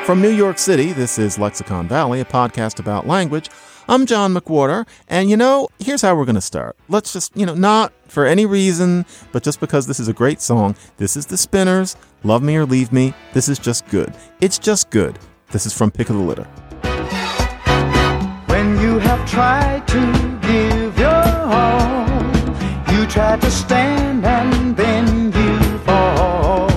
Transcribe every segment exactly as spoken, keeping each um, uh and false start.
From New York City, this is Lexicon Valley, a podcast about language. I'm John McWhorter, and you know, here's how we're going to start. Let's just, you know, not for any reason, but just because this is a great song. This is The Spinners, Love Me or Leave Me. This is just good. It's just good. This is from Pick of the Litter. When you have tried to give your all, you try to stand and then you fall.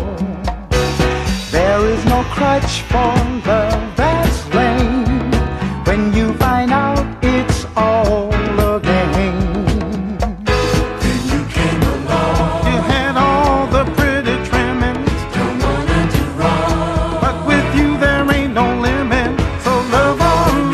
There is no crutch for love that's lame when you find out it's all a game. Then you came along. You had all the pretty trimmings. Don't wanna do wrong. But with you there ain't no limit. So love on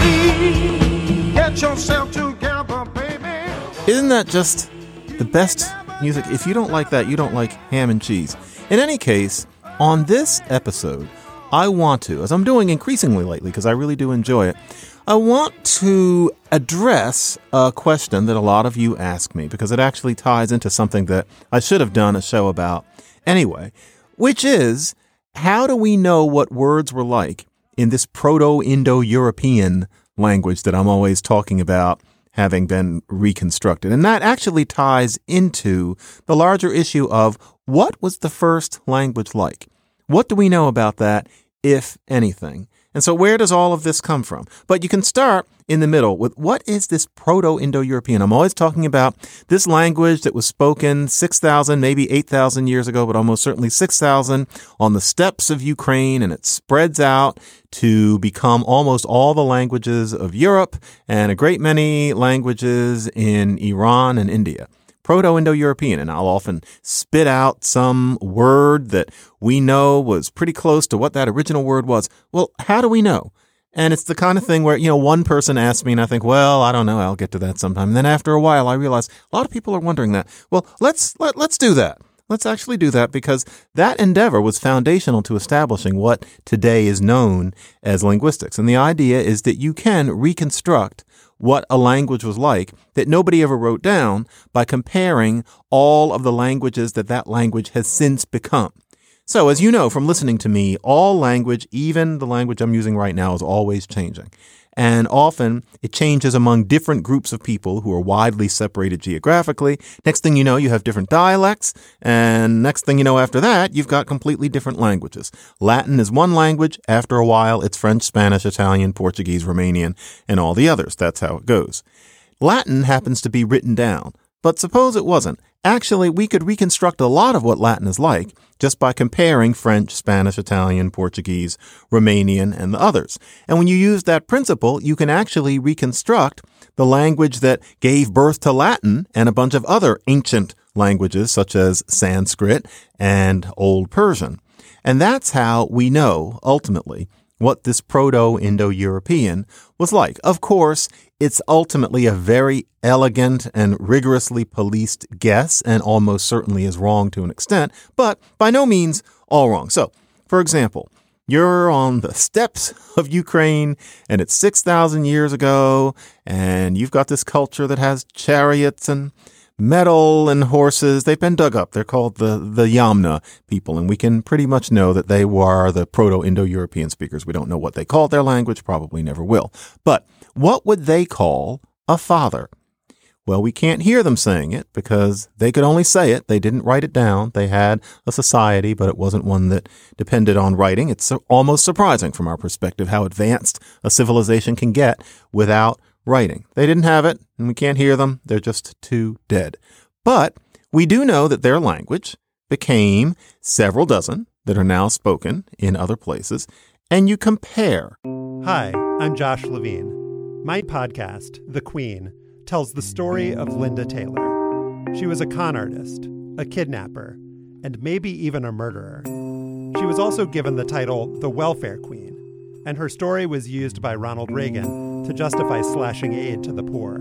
me. Get yourself together, baby. Isn't that just the best music? If you don't like that, you don't like ham and cheese. In any case, on this episode, I want to, as I'm doing increasingly lately because I really do enjoy it, I want to address a question that a lot of you ask me because it actually ties into something that I should have done a show about anyway, which is, how do we know what words were like in this Proto-Indo-European language that I'm always talking about having been reconstructed? And that actually ties into the larger issue of what was the first language like? What do we know about that, if anything? And so where does all of this come from? But you can start in the middle with, what is this Proto-Indo-European? I'm always talking about this language that was spoken six thousand, maybe eight thousand years ago, but almost certainly six thousand on the steppes of Ukraine, and it spreads out to become almost all the languages of Europe and a great many languages in Iran and India. Proto-Indo-European, and I'll often spit out some word that we know was pretty close to what that original word was. Well, how do we know? And it's the kind of thing where, you know, one person asks me and I think, well, I don't know, I'll get to that sometime. And then after a while, I realize a lot of people are wondering that. Well, let's let, let's do that. Let's actually do that, because that endeavor was foundational to establishing what today is known as linguistics. And the idea is that you can reconstruct what a language was like that nobody ever wrote down by comparing all of the languages that that language has since become. So, as you know from listening to me, all language, even the language I'm using right now, is always changing. And often it changes among different groups of people who are widely separated geographically. Next thing you know, you have different dialects. And next thing you know, after that, you've got completely different languages. Latin is one language. After a while, it's French, Spanish, Italian, Portuguese, Romanian, and all the others. That's how it goes. Latin happens to be written down. But suppose it wasn't. Actually, we could reconstruct a lot of what Latin is like just by comparing French, Spanish, Italian, Portuguese, Romanian, and the others. And when you use that principle, you can actually reconstruct the language that gave birth to Latin and a bunch of other ancient languages, such as Sanskrit and Old Persian. And that's how we know, ultimately, what this Proto-Indo-European was like. Of course, it's ultimately a very elegant and rigorously policed guess, and almost certainly is wrong to an extent, but by no means all wrong. So, for example, you're on the steppes of Ukraine, and it's six thousand years ago, and you've got this culture that has chariots and metal and horses. They've been dug up. They're called the, the Yamna people, and we can pretty much know that they were the Proto-Indo-European speakers. We don't know what they called their language, probably never will. But what would they call a father? Well, we can't hear them saying it because they could only say it. They didn't write it down. They had a society, but it wasn't one that depended on writing. It's almost surprising from our perspective how advanced a civilization can get without writing. They didn't have it, and we can't hear them. They're just too dead. But we do know that their language became several dozen that are now spoken in other places, and you compare. Hi, I'm Josh Levine. My podcast, The Queen, tells the story of Linda Taylor. She was a con artist, a kidnapper, and maybe even a murderer. She was also given the title the Welfare Queen, and her story was used by Ronald Reagan to justify slashing aid to the poor.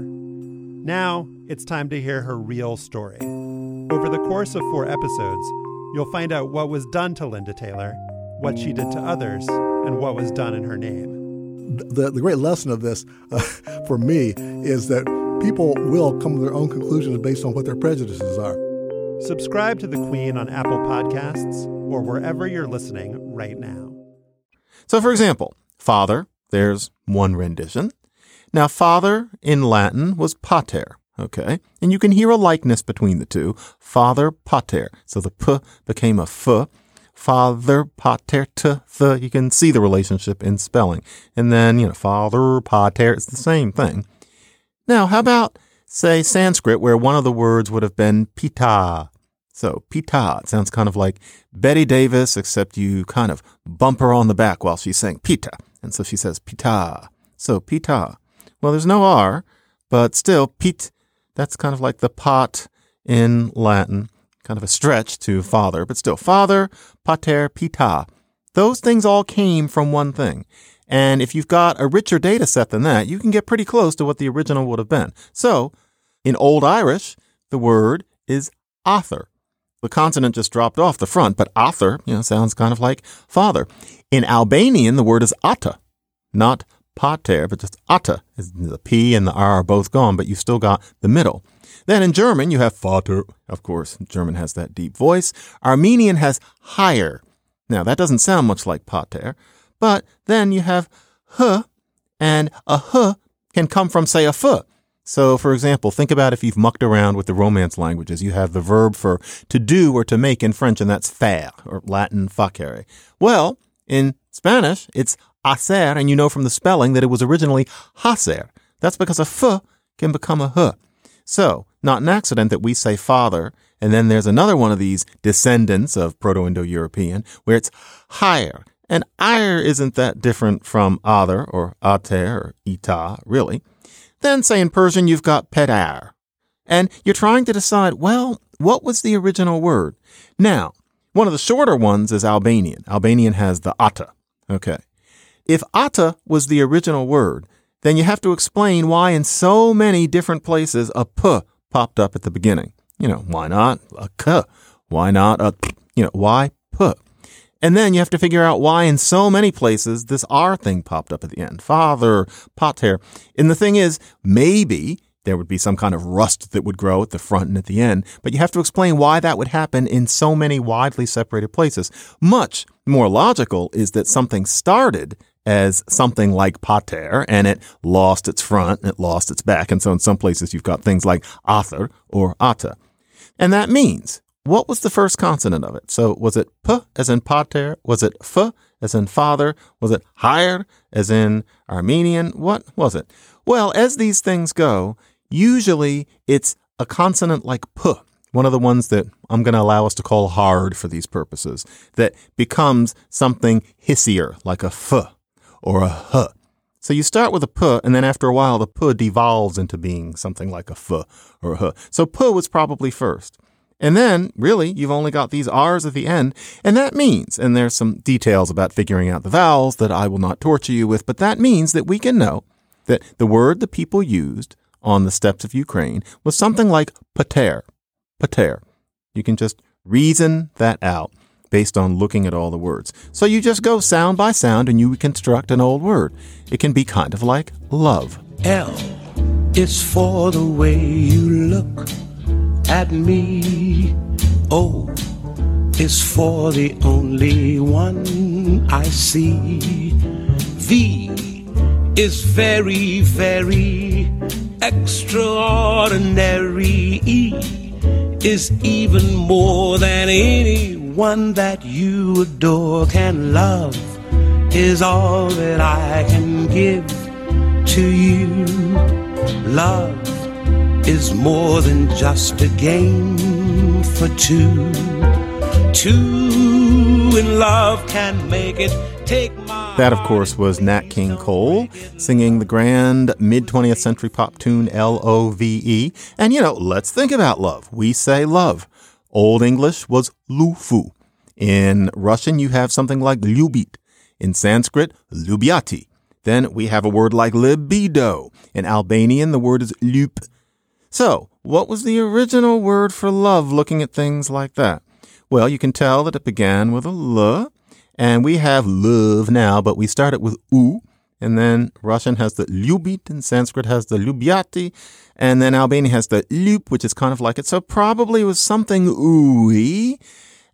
Now, it's time to hear her real story. Over the course of four episodes, you'll find out what was done to Linda Taylor, what she did to others, and what was done in her name. The, the great lesson of this, uh, for me, is that people will come to their own conclusions based on what their prejudices are. Subscribe to The Queen on Apple Podcasts or wherever you're listening right now. So, for example, father, there's one rendition. Now, father in Latin was pater, okay? And you can hear a likeness between the two. Father, pater. So the p became a f. Father, pater, t, th. You can see the relationship in spelling. And then, you know, father, pater, it's the same thing. Now, how about, say, Sanskrit, where one of the words would have been pita? So, pita, it sounds kind of like Betty Davis, except you kind of bump her on the back while she's saying pita. And so she says pita. So, pita. Well, there's no R, but still, pit, that's kind of like the pot in Latin. Kind of a stretch to father, but still, father, pater, pita. Those things all came from one thing. And if you've got a richer data set than that, you can get pretty close to what the original would have been. So, in Old Irish, the word is author. The consonant just dropped off the front, but author, you know, sounds kind of like father. In Albanian, the word is ata, not pater, but just ata. The P and the R are both gone, but you've still got the middle. Then in German, you have Vater. Of course, German has that deep voice. Armenian has higher. Now, that doesn't sound much like pater, but then you have h, and a h can come from, say, a f. So, for example, think about if you've mucked around with the Romance languages. You have the verb for to do or to make in French, and that's faire, or Latin facere. Well, in Spanish, it's hacer, and you know from the spelling that it was originally hacer. That's because a f can become a h. So, not an accident that we say father, and then there's another one of these descendants of Proto-Indo-European where it's higher. And ire isn't that different from other or ater or ita, really. Then, say in Persian, you've got pedar. And you're trying to decide, well, what was the original word? Now, one of the shorter ones is Albanian. Albanian has the ata. Okay. If ata was the original word, then you have to explain why in so many different places a p popped up at the beginning. You know, why not a k? Why not a, you know, why p? And then you have to figure out why in so many places this R thing popped up at the end. Father, pater. And the thing is, maybe there would be some kind of rust that would grow at the front and at the end, but you have to explain why that would happen in so many widely separated places. Much more logical is that something started as something like pater, and it lost its front, and it lost its back. And so in some places you've got things like author or ata. And that means, what was the first consonant of it? So was it p as in pater? Was it f as in father? Was it higher as in Armenian? What was it? Well, as these things go, usually it's a consonant like p, one of the ones that I'm going to allow us to call hard for these purposes, that becomes something hissier, like a f or a h. So you start with a p, and then after a while, the p devolves into being something like a f or a h. So p was probably first. And then, really, you've only got these R's at the end, and that means, and there's some details about figuring out the vowels that I will not torture you with, but that means that we can know that the word the people used on the steppes of Ukraine was something like pater, pater. You can just reason that out based on looking at all the words. So you just go sound by sound and you reconstruct an old word. It can be kind of like love. L is for the way you look at me. O is for the only one I see. V is very, very extraordinary. E is even more than anyone that you adore can love. Is all that I can give to you. Love is more than just a game for two. Two in love can make it. Take my That, of course, was Nat King Cole singing the grand mid-twentieth century pop tune L O V E. And, you know, let's think about love. We say love. Old English was lufu. In Russian, you have something like lyubit. In Sanskrit, lubyati. Then we have a word like libido. In Albanian, the word is lup. So, what was the original word for love looking at things like that? Well, you can tell that it began with a L, and we have love now, but we started with U, and then Russian has the lyubit, and Sanskrit has the lubyati, and then Albanian has the lup, which is kind of like it. So probably it was something ooey,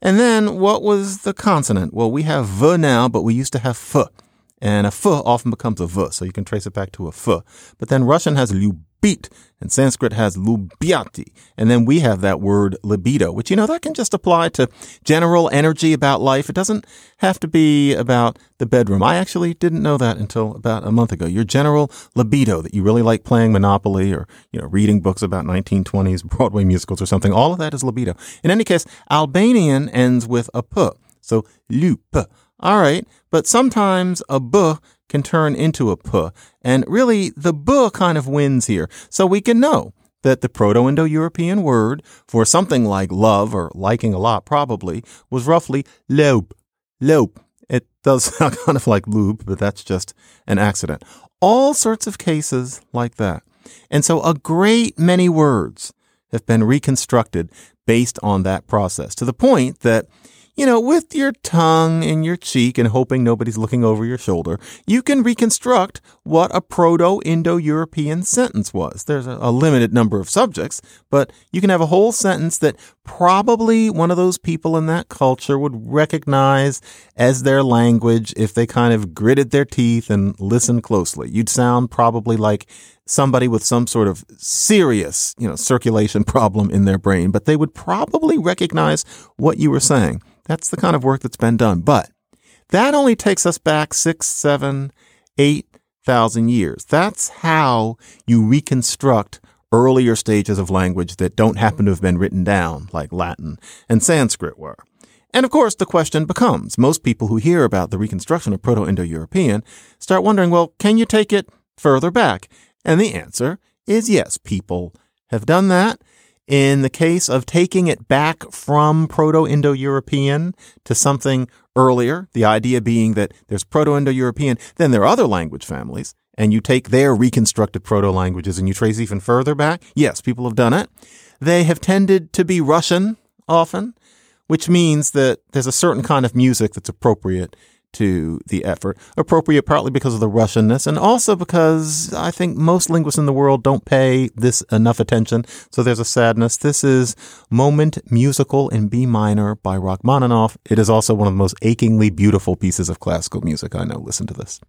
And then what was the consonant? Well, we have V now, but we used to have F. And a F often becomes a V, so you can trace it back to a F. But then Russian has Lyubit, and Sanskrit has Lubyati. And then we have that word libido, which, you know, that can just apply to general energy about life. It doesn't have to be about the bedroom. I actually didn't know that until about a month ago. Your general libido, that you really like playing Monopoly or, you know, reading books about nineteen twenties Broadway musicals or something, all of that is libido. In any case, Albanian ends with a P, so lup. All right, but sometimes a B can turn into a P, and really the B kind of wins here. So we can know that the Proto-Indo-European word for something like love or liking a lot probably was roughly lob, lob. It does sound kind of like lube, but that's just an accident. All sorts of cases like that. And so a great many words have been reconstructed based on that process, to the point that, you know, with your tongue in your cheek and hoping nobody's looking over your shoulder, you can reconstruct what a Proto-Indo-European sentence was. There's a, a limited number of subjects, but you can have a whole sentence that probably one of those people in that culture would recognize as their language if they kind of gritted their teeth and listened closely. You'd sound probably like somebody with some sort of serious, you know, circulation problem in their brain, but they would probably recognize what you were saying. That's the kind of work that's been done. But that only takes us back six, seven, eight thousand years. That's how you reconstruct earlier stages of language that don't happen to have been written down, like Latin and Sanskrit were. And of course, the question becomes, most people who hear about the reconstruction of Proto-Indo-European start wondering, well, can you take it further back? And the answer is yes, people have done that. In the case of taking it back from Proto-Indo-European to something earlier, the idea being that there's Proto-Indo-European, then there are other language families, and you take their reconstructed proto-languages and you trace even further back. Yes, people have done it. They have tended to be Russian often, which means that there's a certain kind of music that's appropriate to the effort. Appropriate partly because of the Russianness, and also because I think most linguists in the world don't pay this enough attention. So there's a sadness. This is Moment Musical in B minor by Rachmaninoff. It is also one of the most achingly beautiful pieces of classical music I know. Listen to this.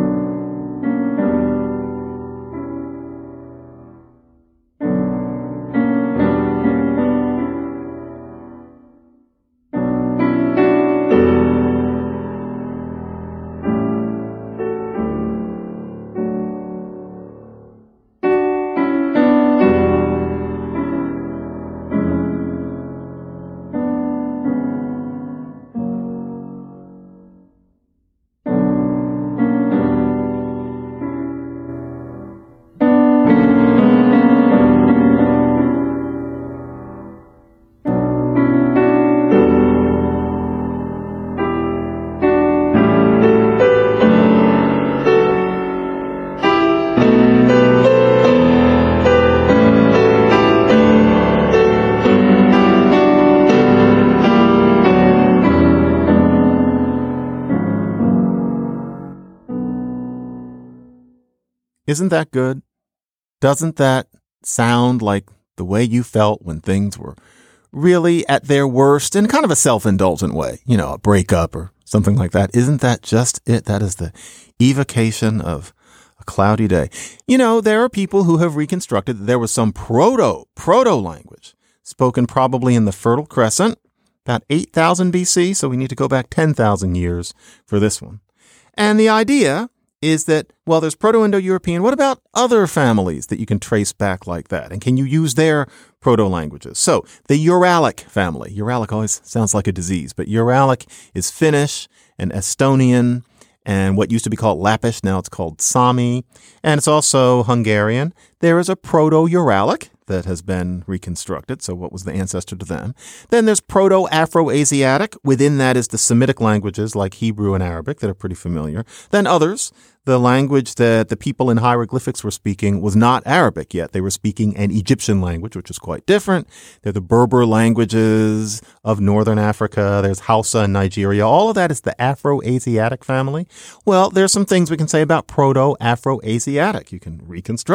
Isn't that good? Doesn't that sound like the way you felt when things were really at their worst in kind of a self-indulgent way? You know, a breakup or something like that. Isn't that just it? That is the evocation of a cloudy day. You know, there are people who have reconstructed that there was some proto, proto-language spoken probably in the Fertile Crescent, about eight thousand B C, so we need to go back ten thousand years for this one. And the idea is that, well, there's Proto-Indo-European. What about other families that you can trace back like that? And can you use their proto-languages? So the Uralic family. Uralic always sounds like a disease, but Uralic is Finnish and Estonian and what used to be called Lappish. Now it's called Sami. And it's also Hungarian. There is a Proto-Uralic that has been reconstructed. So what was the ancestor to them? Then there's Proto-Afro-Asiatic. Within that is the Semitic languages like Hebrew and Arabic that are pretty familiar. Then others, the language that the people in hieroglyphics were speaking was not Arabic yet. They were speaking an Egyptian language, which is quite different. They're the Berber languages of northern Africa. There's Hausa in Nigeria. All of that is the Afro-Asiatic family. Well, there's some things we can say about Proto-Afro-Asiatic. You can reconstruct.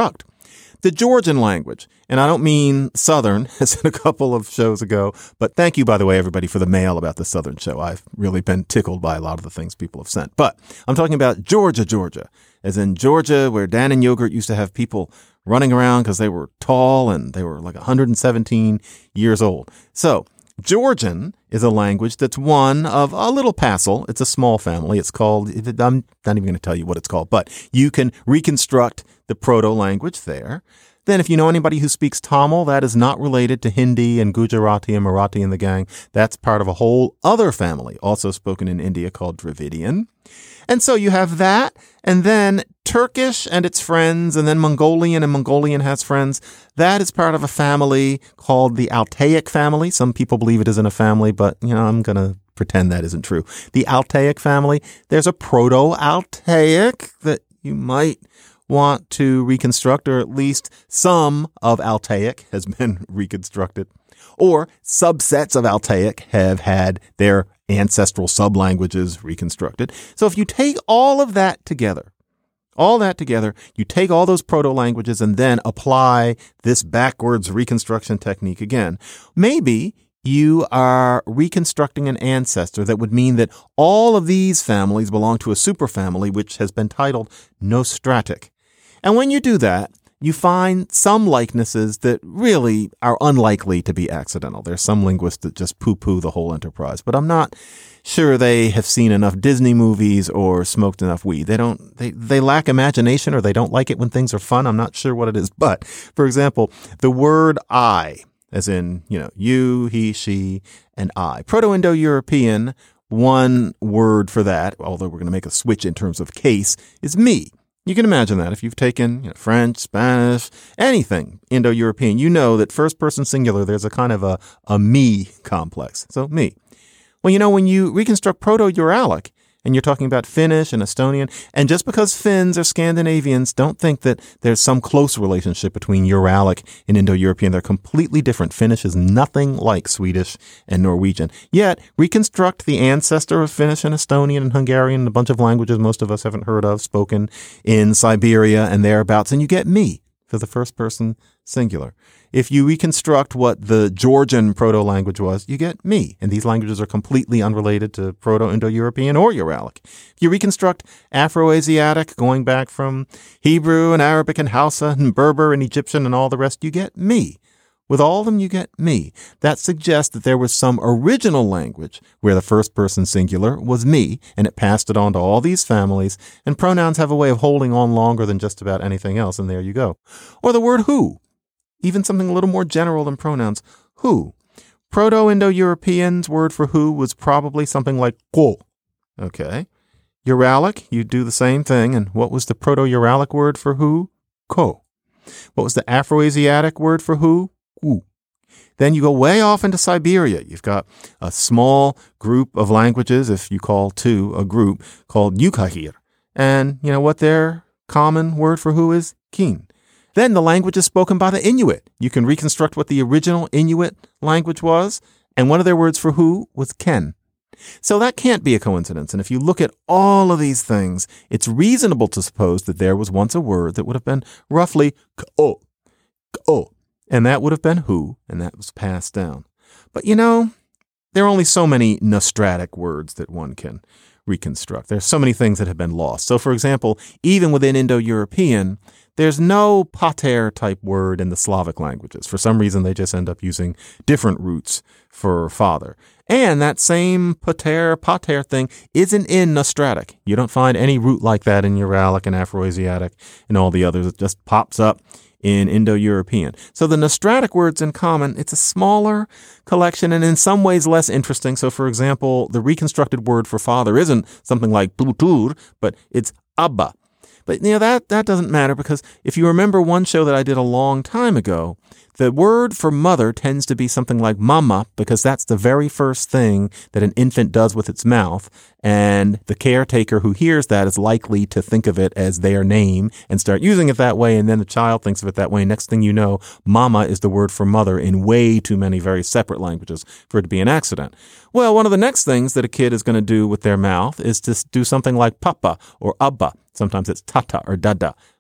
The Georgian language, and I don't mean Southern, as in a couple of shows ago, but thank you, by the way, everybody, for the mail about the Southern show. I've really been tickled by a lot of the things people have sent. But I'm talking about Georgia, Georgia, as in Georgia, where Dan and Yogurt used to have people running around because they were tall and they were like one hundred seventeen years old. So Georgian is a language that's one of a little passel. It's a small family. It's called, I'm not even going to tell you what it's called, but you can reconstruct the proto-language there. Then if you know anybody who speaks Tamil, that is not related to Hindi and Gujarati and Marathi and the gang. That's part of a whole other family, also spoken in India, called Dravidian. And so you have that, and then Turkish and its friends, and then Mongolian, and Mongolian has friends. That is part of a family called the Altaic family. Some people believe it isn't a family, but, you know, I'm going to pretend that isn't true. The Altaic family, there's a Proto-Altaic that you might want to reconstruct, or at least some of Altaic has been reconstructed, or subsets of Altaic have had their ancestral sublanguages reconstructed. So if you take all of that together, all that together, you take all those proto-languages and then apply this backwards reconstruction technique again, maybe you are reconstructing an ancestor that would mean that all of these families belong to a superfamily which has been titled Nostratic. And when you do that, you find some likenesses that really are unlikely to be accidental. There's some linguists that just poo-poo the whole enterprise, but I'm not sure they have seen enough Disney movies or smoked enough weed. They don't, they, they lack imagination, or they don't like it when things are fun. I'm not sure what it is. But for example, the word I, as in, you know, you, he, she, and I. Proto-Indo-European, one word for that, although we're going to make a switch in terms of case, is me. You can imagine that if you've taken, you know, French, Spanish, anything Indo-European, you know that first person singular, there's a kind of a, a me complex. So me. Well, you know, when you reconstruct Proto-Uralic, and you're talking about Finnish and Estonian, and just because Finns are Scandinavians, don't think that there's some close relationship between Uralic and Indo-European. They're completely different. Finnish is nothing like Swedish and Norwegian. Yet, reconstruct the ancestor of Finnish and Estonian and Hungarian and a bunch of languages most of us haven't heard of, spoken in Siberia and thereabouts, and you get me for the first person singular. If you reconstruct what the Georgian proto-language was, you get me. And these languages are completely unrelated to Proto-Indo-European or Uralic. If you reconstruct Afro-Asiatic, going back from Hebrew and Arabic and Hausa and Berber and Egyptian and all the rest, you get me. With all of them, you get me. That suggests that there was some original language where the first person singular was me, and it passed it on to all these families, and pronouns have a way of holding on longer than just about anything else, and there you go. Or the word who. Even something a little more general than pronouns. Who. Proto-Indo-European's word for who was probably something like ko. Okay. Uralic, you do the same thing. And what was the Proto-Uralic word for who? Ko. What was the Afro-Asiatic word for who? Ku. Then you go way off into Siberia. You've got a small group of languages, if you call two a group, called Yukhahir. And you know what their common word for who is? Kin. Then the language is spoken by the Inuit. You can reconstruct what the original Inuit language was, and one of their words for who was Ken. So that can't be a coincidence. And if you look at all of these things, it's reasonable to suppose that there was once a word that would have been roughly k'o, k'o, and that would have been who, and that was passed down. But you know, there are only so many Nostratic words that one can reconstruct. There's so many things that have been lost. So for example, even within Indo-European, there's no pater type word in the Slavic languages. For some reason, they just end up using different roots for father. And that same pater, pater thing isn't in Nostratic. You don't find any root like that in Uralic and Afro-Asiatic and all the others. It just pops up in Indo-European. So the Nostratic words in common, it's a smaller collection and in some ways less interesting. So for example, the reconstructed word for father isn't something like Plutur, but it's Abba. But you know, that, that doesn't matter because if you remember one show that I did a long time ago, the word for mother tends to be something like mama because that's the very first thing that an infant does with its mouth. And the caretaker who hears that is likely to think of it as their name and start using it that way. And then the child thinks of it that way. Next thing you know, mama is the word for mother in way too many very separate languages for it to be an accident. Well, one of the next things that a kid is going to do with their mouth is to do something like papa or abba. Sometimes it's tata or dada.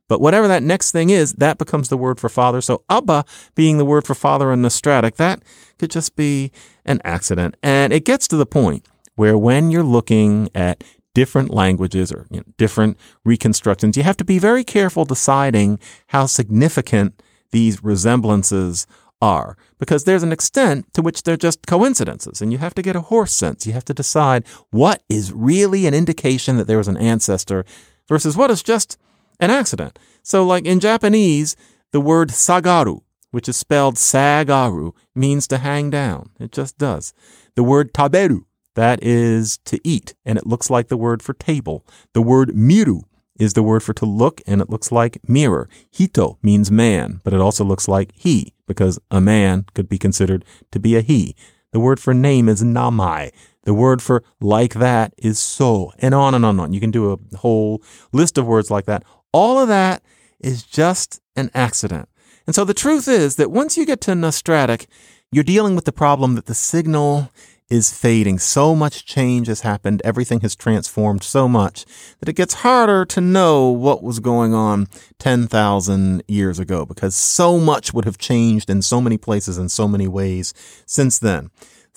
But whatever that next thing is, that becomes the word for father. So Abba being the word for father in Nostratic, that could just be an accident. And it gets to the point where when you're looking at different languages or you know, different reconstructions, you have to be very careful deciding how significant these resemblances are, because there's an extent to which they're just coincidences, and you have to get a horse sense. You have to decide what is really an indication that there was an ancestor versus what is just an accident. So like in Japanese, the word sagaru, which is spelled sagaru, means to hang down. It just does. The word taberu, that is to eat, and it looks like the word for table. The word miru is the word for to look, and it looks like mirror. Hito means man, but it also looks like he, because a man could be considered to be a he. The word for name is namai. The word for like that is so, and on and on and on. You can do a whole list of words like that. All of that is just an accident. And so the truth is that once you get to Nostratic, you're dealing with the problem that the signal is fading. So much change has happened. Everything has transformed so much that it gets harder to know what was going on ten thousand years ago, because so much would have changed in so many places in so many ways since then.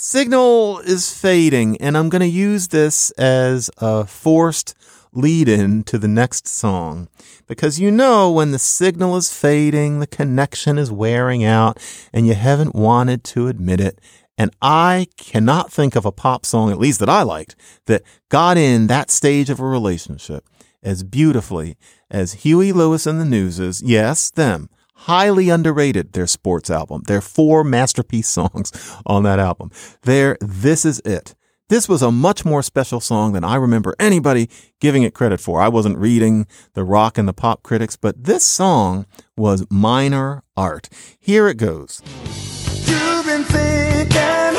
Signal is fading, and I'm going to use this as a forced lead-in to the next song, because you know when the signal is fading, the connection is wearing out, and you haven't wanted to admit it. And I cannot think of a pop song, at least that I liked, that got in that stage of a relationship as beautifully as Huey Lewis and the Newses. Yes, them. Highly underrated, their sports album. There are four masterpiece songs on that album. There, This Is It. This was a much more special song than I remember anybody giving it credit for. I wasn't reading the rock and the pop critics, but this song was minor art. Here it goes. You've been thinking,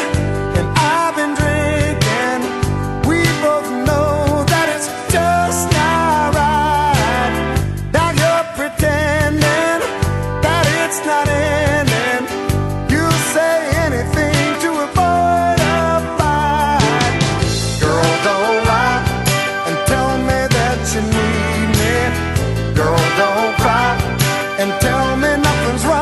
and I've been drinking. We both know that it's just not right. Now you're pretending that it's not ending. You'll say anything to avoid a fight. Girl, don't lie and tell me that you need me. Girl, don't cry and tell me nothing's wrong.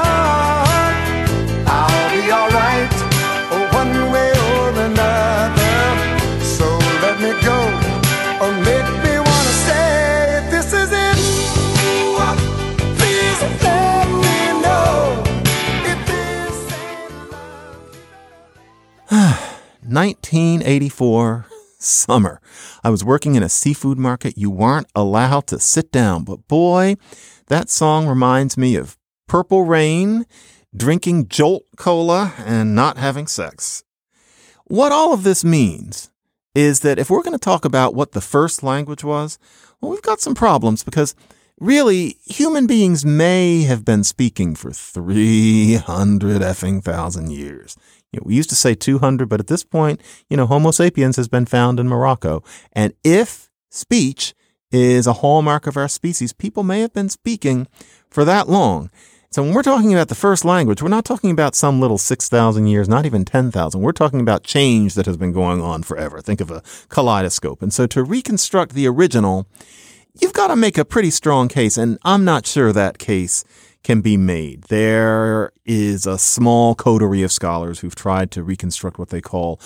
nineteen eighty-four summer. I was working in a seafood market. You weren't allowed to sit down, but boy, that song reminds me of Purple Rain, drinking Jolt Cola, and not having sex. What all of this means is that if we're going to talk about what the first language was, well, we've got some problems, because really, human beings may have been speaking for three hundred effing thousand years. You know, we used to say two hundred, but at this point, you know, Homo sapiens has been found in Morocco. And if speech is a hallmark of our species, people may have been speaking for that long. So when we're talking about the first language, we're not talking about some little six thousand years, not even ten thousand. We're talking about change that has been going on forever. Think of a kaleidoscope. And so to reconstruct the original, you've got to make a pretty strong case, and I'm not sure that case can be made. There is a small coterie of scholars who've tried to reconstruct what they call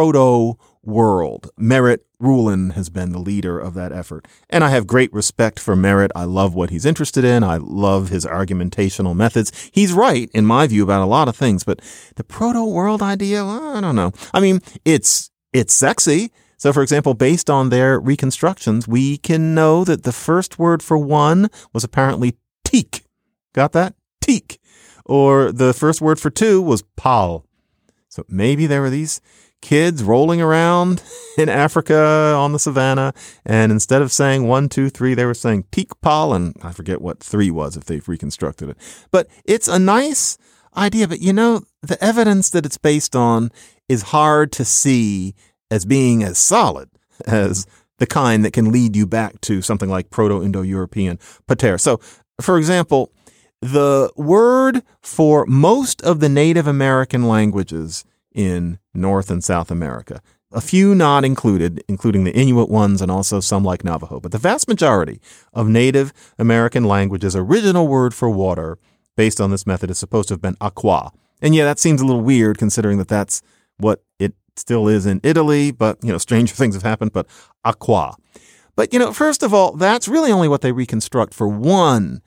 proto-world. Merritt Rulin has been the leader of that effort, and I have great respect for Merritt. I love what he's interested in. I love his argumentational methods. He's right, in my view, about a lot of things, but the proto-world idea, well, I don't know. I mean, it's it's sexy. So, for example, based on their reconstructions, we can know that the first word for one was apparently teak. Got that? Teak. Or the first word for two was pal. So maybe there were these kids rolling around in Africa on the savannah, and instead of saying one, two, three, they were saying teak pal, and I forget what three was if they've reconstructed it. But it's a nice idea, but you know, the evidence that it's based on is hard to see as being as solid as the kind that can lead you back to something like Proto-Indo-European pater. So, for example, the word for most of the Native American languages in North and South America, a few not included, including the Inuit ones and also some like Navajo. But the vast majority of Native American languages' original word for water based on this method is supposed to have been aqua. And yeah, that seems a little weird considering that that's what it still is in Italy. But, you know, stranger things have happened, but aqua. But, you know, first of all, that's really only what they reconstruct for one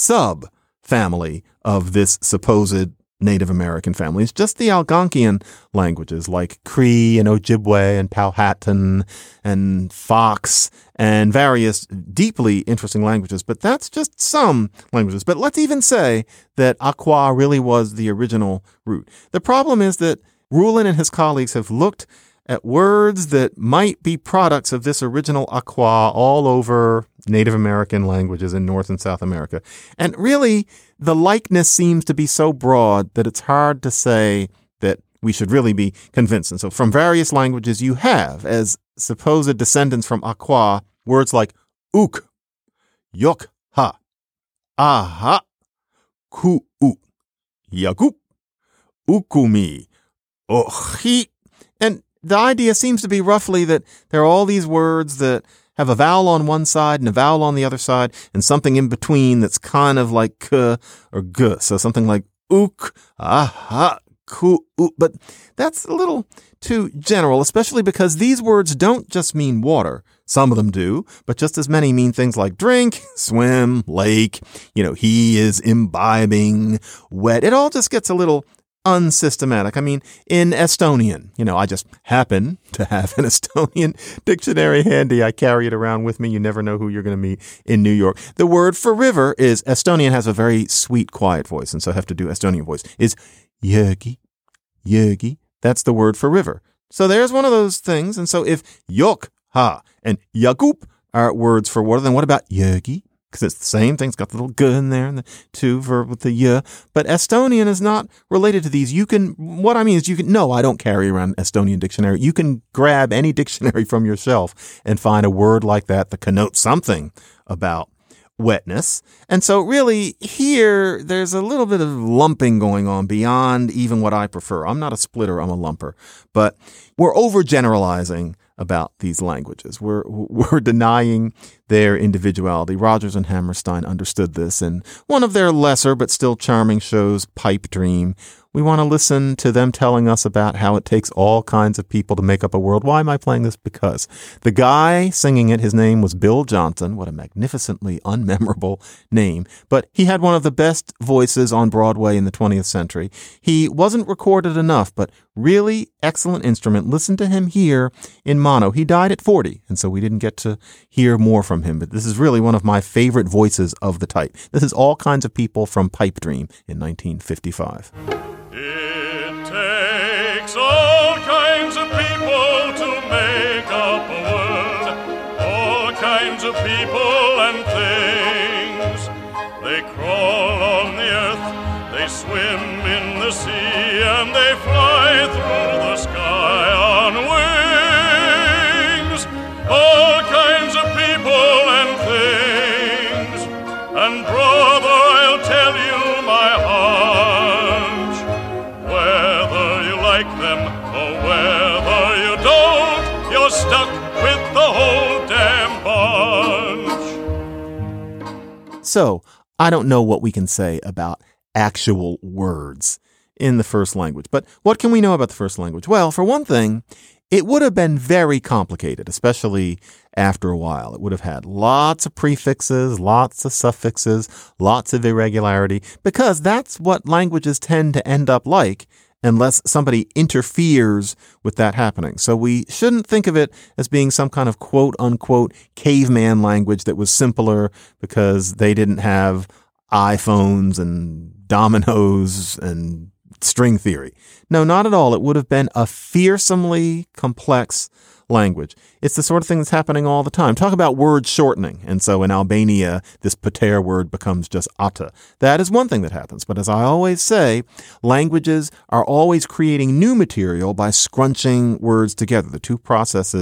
sub-family of this supposed Native American family. It's just the Algonquian languages like Cree and Ojibwe and Powhatan and Fox and various deeply interesting languages. But that's just some languages. But let's even say that Aqua really was the original root. The problem is that Rulin and his colleagues have looked at words that might be products of this original Aqua all over Native American languages in North and South America. And really, the likeness seems to be so broad that it's hard to say that we should really be convinced. And so from various languages, you have, as supposed descendants from Aqua, words like uk, yok ha, aha, ku u, yagup, ukumi, ochi. And the idea seems to be roughly that there are all these words that have a vowel on one side and a vowel on the other side and something in between that's kind of like k or g. So something like ook, aha, ku, u. But that's a little too general, especially because these words don't just mean water. Some of them do, but just as many mean things like drink, swim, lake, you know, he is imbibing, wet. It all just gets a little unsystematic. I mean, in Estonian, you know, I just happen to have an Estonian dictionary handy. I carry it around with me. You never know who you're going to meet in New York. The word for river is, Estonian has a very sweet, quiet voice, and so I have to do Estonian voice, is jõgi, jõgi. That's the word for river. So there's one of those things. And so if yok, ha, and yagup are words for water, then what about jõgi? Because it's the same thing. It's got the little g in there and the two verb with the y. But Estonian is not related to these. You can, what I mean is you can, no, I don't carry around an Estonian dictionary. You can grab any dictionary from your shelf and find a word like that that connotes something about wetness. And so really here, there's a little bit of lumping going on beyond even what I prefer. I'm not a splitter. I'm a lumper. But we're overgeneralizing about these languages. We're we're denying their individuality. Rogers and Hammerstein understood this in one of their lesser but still charming shows, Pipe Dream. We want to listen to them telling us about how it takes all kinds of people to make up a world. Why am I playing this? Because the guy singing it, his name was Bill Johnson. What a magnificently unmemorable name. But he had one of the best voices on Broadway in the twentieth century. He wasn't recorded enough, but really excellent instrument. Listen to him here in mono. He died at forty, and so we didn't get to hear more from him. But this is really one of my favorite voices of the type. This is All Kinds of People from Pipe Dream in nineteen fifty-five. It takes all kinds of people to make up a world, all kinds of people and things. They crawl on the earth, they swim in the sea, and they fly through the sky on wings. All kinds of people and things. And brother, I'll tell you my hunch, whether you like them or whether you don't, you're stuck with the whole damn bunch. So, I don't know what we can say about actual words in the first language. But what can we know about the first language? Well, for one thing, it would have been very complicated, especially after a while. It would have had lots of prefixes, lots of suffixes, lots of irregularity, because that's what languages tend to end up like unless somebody interferes with that happening. So we shouldn't think of it as being some kind of quote unquote caveman language that was simpler because they didn't have iPhones and dominoes and string theory. No, not at all. It would have been a fearsomely complex language. It's the sort of thing that's happening all the time. Talk about word shortening. And so in Albania, this pater word becomes just ata. That is one thing that happens. But as I always say, languages are always creating new material by scrunching words together. The two processes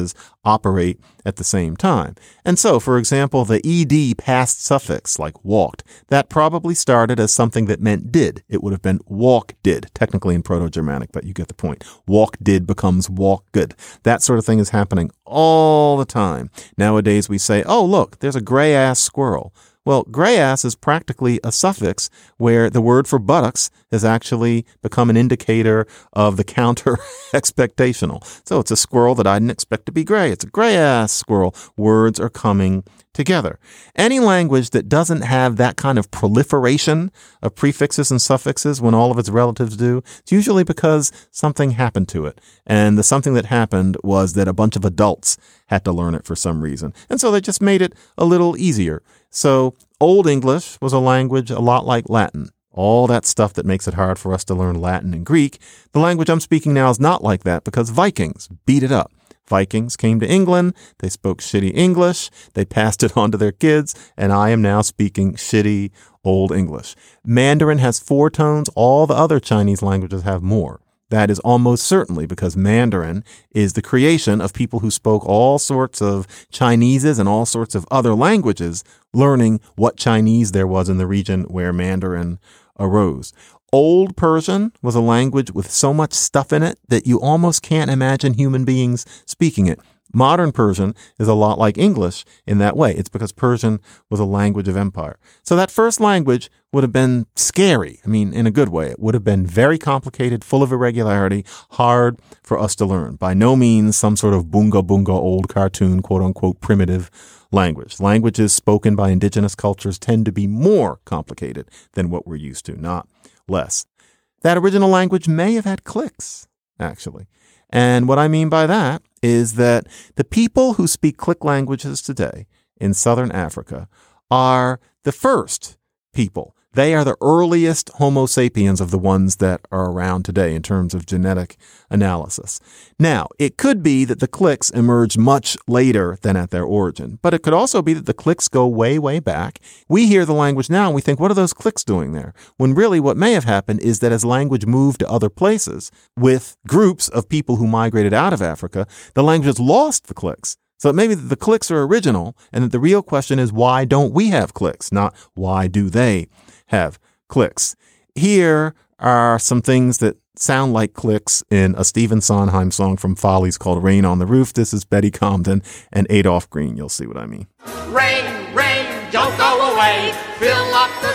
operate at the same time. And so, for example, the ed past suffix, like walked, that probably started as something that meant did. It would have been walk did, technically in Proto-Germanic, but you get the point. Walk did becomes walk good. That sort of thing is happening all the time. Nowadays we say, oh, look, there's a gray-ass squirrel. Well, gray-ass is practically a suffix where the word for buttocks has actually become an indicator of the counter-expectational. So it's a squirrel that I didn't expect to be gray. It's a gray-ass squirrel. Words are coming together. Any language that doesn't have that kind of proliferation of prefixes and suffixes when all of its relatives do, it's usually because something happened to it. And the something that happened was that a bunch of adults had to learn it for some reason. And so they just made it a little easier. So Old English was a language a lot like Latin. All that stuff that makes it hard for us to learn Latin and Greek. The language I'm speaking now is not like that because Vikings beat it up. Vikings came to England. They spoke shitty English. They passed it on to their kids. And I am now speaking shitty Old English. Mandarin has four tones. All the other Chinese languages have more. That is almost certainly because Mandarin is the creation of people who spoke all sorts of Chineses and all sorts of other languages, learning what Chinese there was in the region where Mandarin arose. Old Persian was a language with so much stuff in it that you almost can't imagine human beings speaking it. Modern Persian is a lot like English in that way. It's because Persian was a language of empire. So that first language would have been scary. I mean, in a good way. It would have been very complicated, full of irregularity, hard for us to learn. By no means some sort of bunga bunga old cartoon, quote unquote, primitive language. Languages spoken by indigenous cultures tend to be more complicated than what we're used to, not less. That original language may have had clicks, actually. And what I mean by that is that the people who speak click languages today in Southern Africa are the first people. They are the earliest Homo sapiens of the ones that are around today in terms of genetic analysis. Now, it could be that the clicks emerged much later than at their origin, but it could also be that the clicks go way, way back. We hear the language now and we think, what are those clicks doing there? When really what may have happened is that as language moved to other places with groups of people who migrated out of Africa, the language has lost the clicks. So maybe the clicks are original and that the real question is, why don't we have clicks? Not why do they have clicks? Here are some things that sound like clicks in a Stephen Sondheim song from Follies called Rain on the Roof. This is Betty Comden and Adolph Green. You'll see what I mean. Rain, rain, don't go away. Fill up the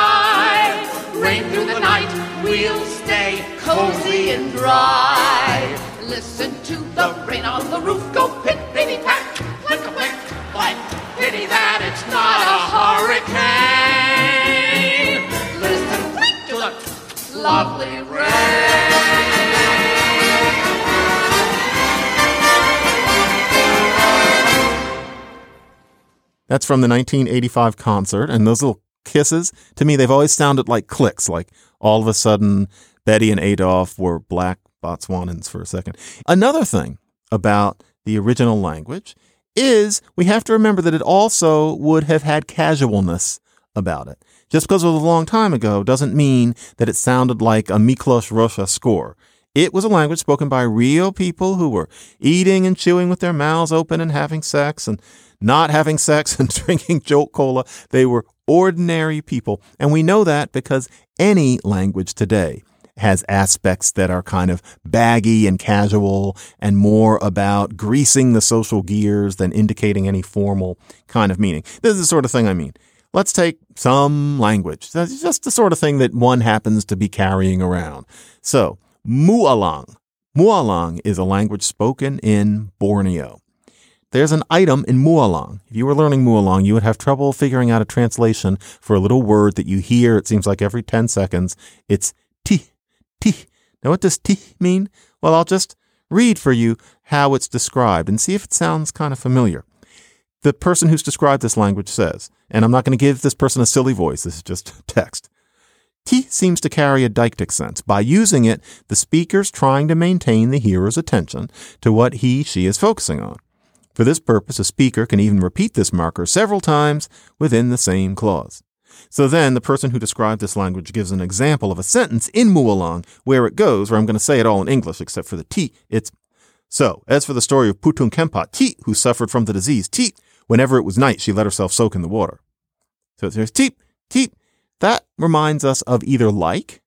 sky. Rain through the night. We'll stay cozy and dry. Listen to the rain on the roof go pit-pitty-pat, flick-a-flick, like pity that it's not a hurricane. Listen to the lovely rain. That's from the nineteen eighty-five concert, and those little kisses, to me, they've always sounded like clicks, like all of a sudden Betty and Adolph were black Botswanans for a second. Another thing about the original language is we have to remember that it also would have had casualness about it. Just because it was a long time ago doesn't mean that it sounded like a Miklos Rocha score. It was a language spoken by real people who were eating and chewing with their mouths open and having sex and not having sex and drinking Jolt Cola. They were ordinary people. And we know that because any language today has aspects that are kind of baggy and casual and more about greasing the social gears than indicating any formal kind of meaning. This is the sort of thing I mean. Let's take some language. That's just the sort of thing that one happens to be carrying around. So, Mualang. Mualang is a language spoken in Borneo. There's an item in Mualang. If you were learning Mualang, you would have trouble figuring out a translation for a little word that you hear, it seems like every ten seconds. It's ti. Ti. Now, what does ti mean? Well, I'll just read for you how it's described and see if it sounds kind of familiar. The person who's described this language says, and I'm not going to give this person a silly voice, this is just text. Ti seems to carry a deictic sense. By using it, the speaker's trying to maintain the hearer's attention to what he, she is focusing on. For this purpose, a speaker can even repeat this marker several times within the same clause. So then the person who described this language gives an example of a sentence in Mualang where it goes, where I'm going to say it all in English except for the T. It's So, as for the story of Putun Khenpa, Ti, who suffered from the disease, Ti, whenever it was night, she let herself soak in the water. So there's Ti, Ti. That reminds us of either like,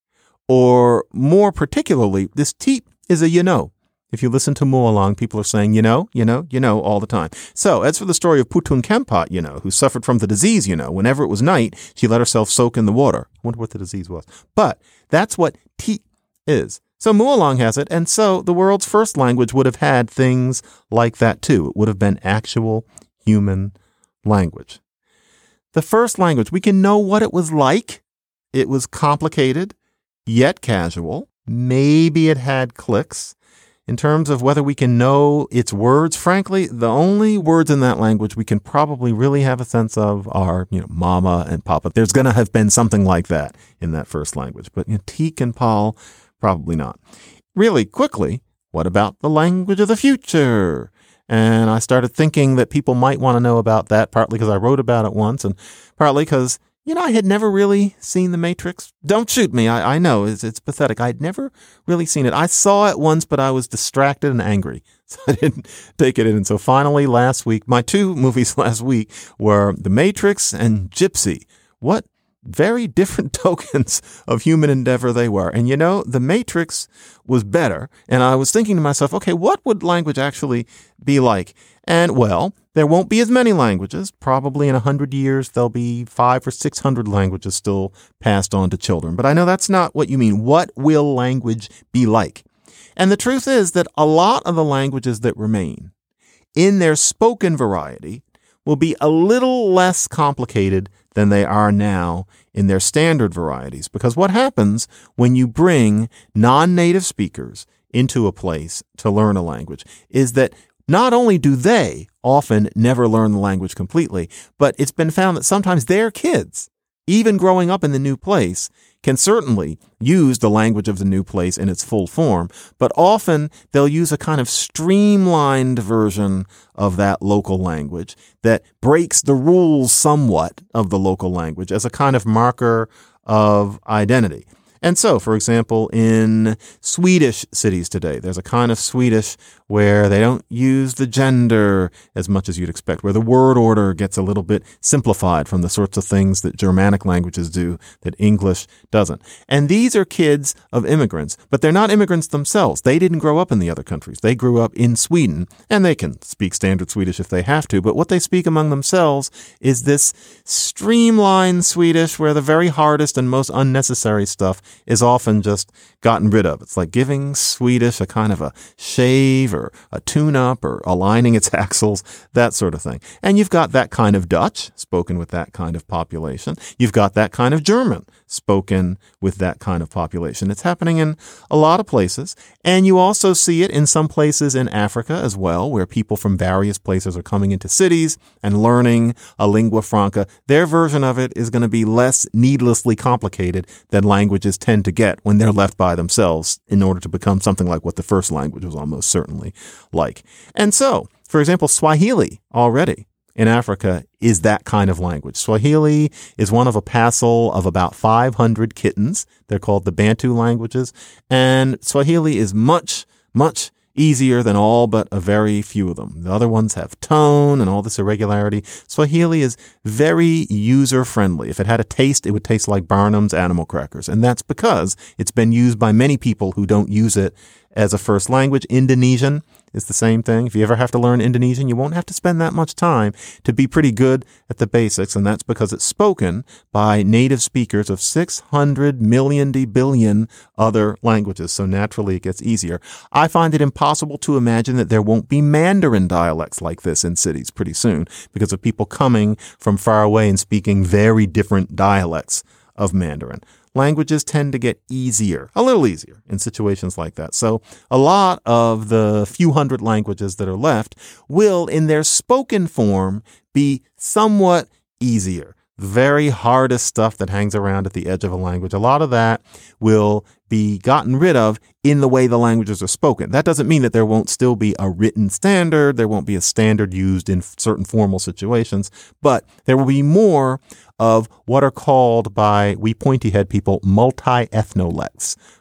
or more particularly, this Ti is a you know. If you listen to Mualong, people are saying, you know, you know, you know, all the time. So, as for the story of Putun Khenpa, you know, who suffered from the disease, you know, whenever it was night, she let herself soak in the water. I wonder what the disease was. But that's what Ti is. So Mualong has it, and so the world's first language would have had things like that too. It would have been actual human language. The first language, we can know what it was like. It was complicated, yet casual. Maybe it had clicks. In terms of whether we can know its words, frankly, the only words in that language we can probably really have a sense of are, you know, mama and papa. There's going to have been something like that in that first language. But you know, Teek and Paul, probably not. Really quickly, what about the language of the future? And I started thinking that people might want to know about that, partly because I wrote about it once, and partly because, you know, I had never really seen The Matrix. Don't shoot me. I, I know it's, it's pathetic. I'd never really seen it. I saw it once, but I was distracted and angry, so I didn't take it in. And so finally last week, my two movies last week were The Matrix and Gypsy. What very different tokens of human endeavor they were. And, you know, The Matrix was better. And I was thinking to myself, okay, what would language actually be like? And, well, there won't be as many languages. Probably in a hundred years, there'll be five or six hundred languages still passed on to children. But I know that's not what you mean. What will language be like? And the truth is that a lot of the languages that remain in their spoken variety will be a little less complicated than they are now in their standard varieties. Because what happens when you bring non-native speakers into a place to learn a language is that not only do they often never learn the language completely, but it's been found that sometimes their kids, even growing up in the new place, can certainly use the language of the new place in its full form, but often they'll use a kind of streamlined version of that local language that breaks the rules somewhat of the local language as a kind of marker of identity. And so, for example, in Swedish cities today, there's a kind of Swedish where they don't use the gender as much as you'd expect, where the word order gets a little bit simplified from the sorts of things that Germanic languages do that English doesn't. And these are kids of immigrants, but they're not immigrants themselves. They didn't grow up in the other countries. They grew up in Sweden, and they can speak standard Swedish if they have to, but what they speak among themselves is this streamlined Swedish where the very hardest and most unnecessary stuff is often just gotten rid of. It's like giving Swedish a kind of a shave or a tune-up or aligning its axles, that sort of thing. And you've got that kind of Dutch spoken with that kind of population. You've got that kind of German spoken with that kind of population. It's happening in a lot of places. And you also see it in some places in Africa as well, where people from various places are coming into cities and learning a lingua franca. Their version of it is going to be less needlessly complicated than languages tend to get when they're left by themselves in order to become something like what the first language was almost certainly like. And so, for example, Swahili already in Africa is that kind of language. Swahili is one of a passel of about five hundred kittens. They're called the Bantu languages. And Swahili is much, much easier than all but a very few of them. The other ones have tone and all this irregularity. Swahili is very user-friendly. If it had a taste, it would taste like Barnum's Animal Crackers. And that's because it's been used by many people who don't use it as a first language. Indonesian is the same thing. If you ever have to learn Indonesian, you won't have to spend that much time to be pretty good at the basics. And that's because it's spoken by native speakers of six hundred million billion other languages. So naturally it gets easier. I find it impossible to imagine that there won't be Mandarin dialects like this in cities pretty soon because of people coming from far away and speaking very different dialects of Mandarin. Languages tend to get easier, a little easier in situations like that. So a lot of the few hundred languages that are left will, in their spoken form, be somewhat easier. The very hardest stuff that hangs around at the edge of a language, a lot of that will be gotten rid of in the way the languages are spoken. That doesn't mean that there won't still be a written standard. There won't be a standard used in certain formal situations, but there will be more of what are called by we pointy-head people multi-ethnolects.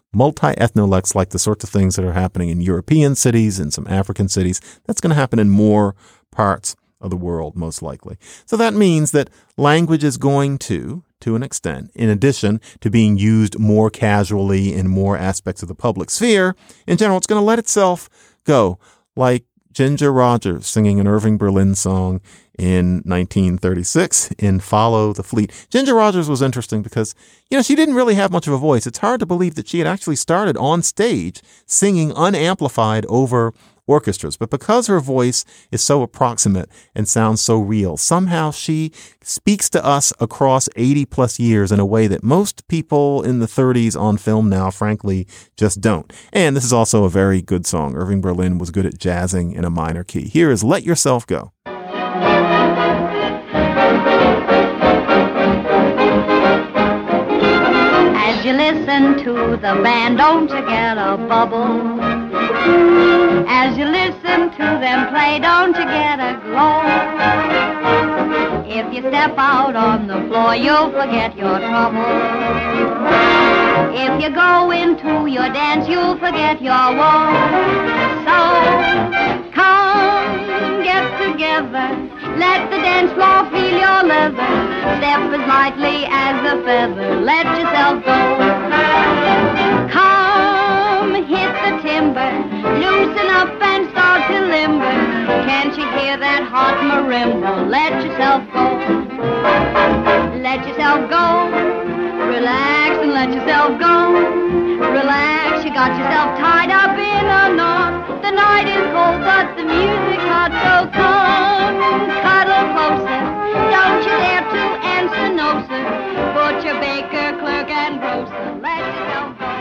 multi-ethnolects, like the sorts of things that are happening in European cities and some African cities. That's going to happen in more parts of the world, most likely. So that means that language is going to, to an extent, in addition to being used more casually in more aspects of the public sphere, in general, it's going to let itself go, like Ginger Rogers singing an Irving Berlin song in nineteen thirty-six in Follow the Fleet. Ginger Rogers was interesting because, you know, she didn't really have much of a voice. It's hard to believe that she had actually started on stage singing unamplified over orchestras. But because her voice is so approximate and sounds so real, somehow she speaks to us across eighty plus years in a way that most people in the thirties on film now, frankly, just don't. And this is also a very good song. Irving Berlin was good at jazzing in a minor key. Here is Let Yourself Go. As you listen to the band, don't you get a bubble? As you listen to them play, don't you get a glow? If you step out on the floor, you'll forget your trouble. If you go into your dance, you'll forget your woe. So, come, get together. Let the dance floor feel your leather. Step as lightly as a feather. Let yourself go. Come, hit the timber. Loosen up and start to limber. Can't you hear that hot marimba? Let yourself go. Let yourself go. Relax and let yourself go. Relax, you got yourself tied up in a knot. The night is cold, but the music's hot. So come, cuddle closer. Don't you dare to answer no, sir. Put your baker, clerk, and grocer. Let yourself go.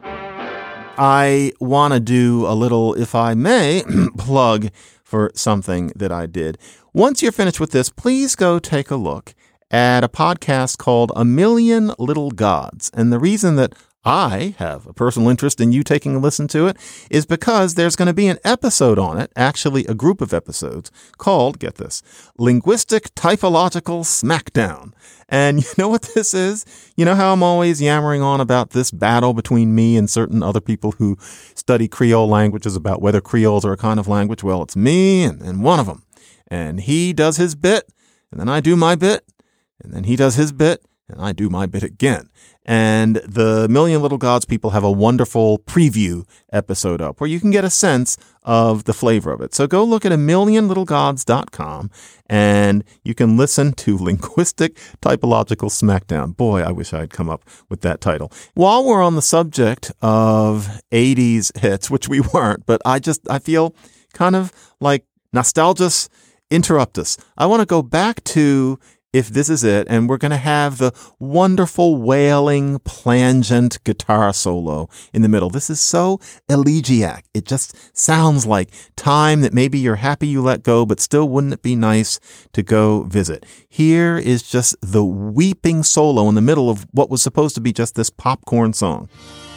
I want to do a little, if I may, plug for something that I did. Once you're finished with this, please go take a look at a podcast called A Million Little Gods. And the reason that I have a personal interest in you taking a listen to it is because there's going to be an episode on it, actually a group of episodes called, get this, Linguistic Typological Smackdown. And you know what this is? You know how I'm always yammering on about this battle between me and certain other people who study Creole languages about whether Creoles are a kind of language? Well, it's me and, and one of them. And he does his bit, and then I do my bit, and then he does his bit, and I do my bit again. And the Million Little Gods people have a wonderful preview episode up where you can get a sense of the flavor of it. So go look at a million little gods dot com and you can listen to Linguistic Typological Smackdown. Boy, I wish I had come up with that title. While we're on the subject of eighties hits, which we weren't, but I just, I feel kind of like nostalgia's interrupt us. I want to go back to If This Is It, and we're going to have the wonderful wailing, plangent guitar solo in the middle. This is so elegiac. It just sounds like time that maybe you're happy you let go, but still wouldn't it be nice to go visit? Here is just the weeping solo in the middle of what was supposed to be just this popcorn song.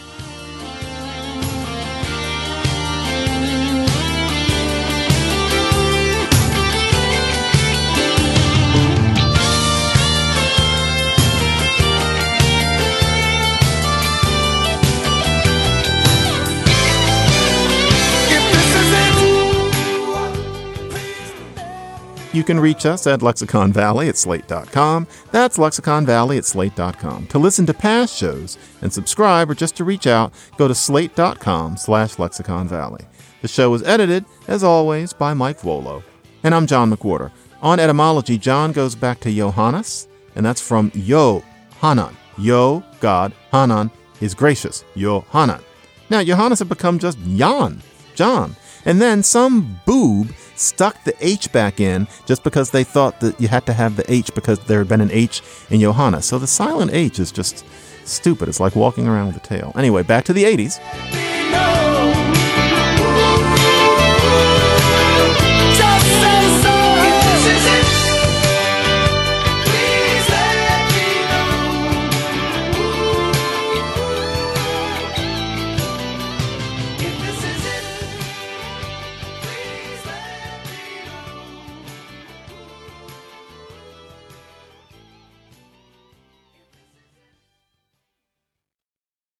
You can reach us at Lexicon Valley at slate dot com. That's Lexicon Valley at slate dot com. To listen to past shows and subscribe or just to reach out, go to slate dot com slash Lexicon Valley. The show is edited, as always, by Mike Volo. And I'm John McWhorter. On etymology, John goes back to Johannes, and that's from Yo Hanan. Yo, God, Hanan is gracious. Yo Hanan. Now, Johannes had become just Jan, John. And then some boob stuck the H back in just because they thought that you had to have the H because there had been an H in Johannes. So the silent H is just stupid. It's like walking around with a tail. Anyway, back to the eighties.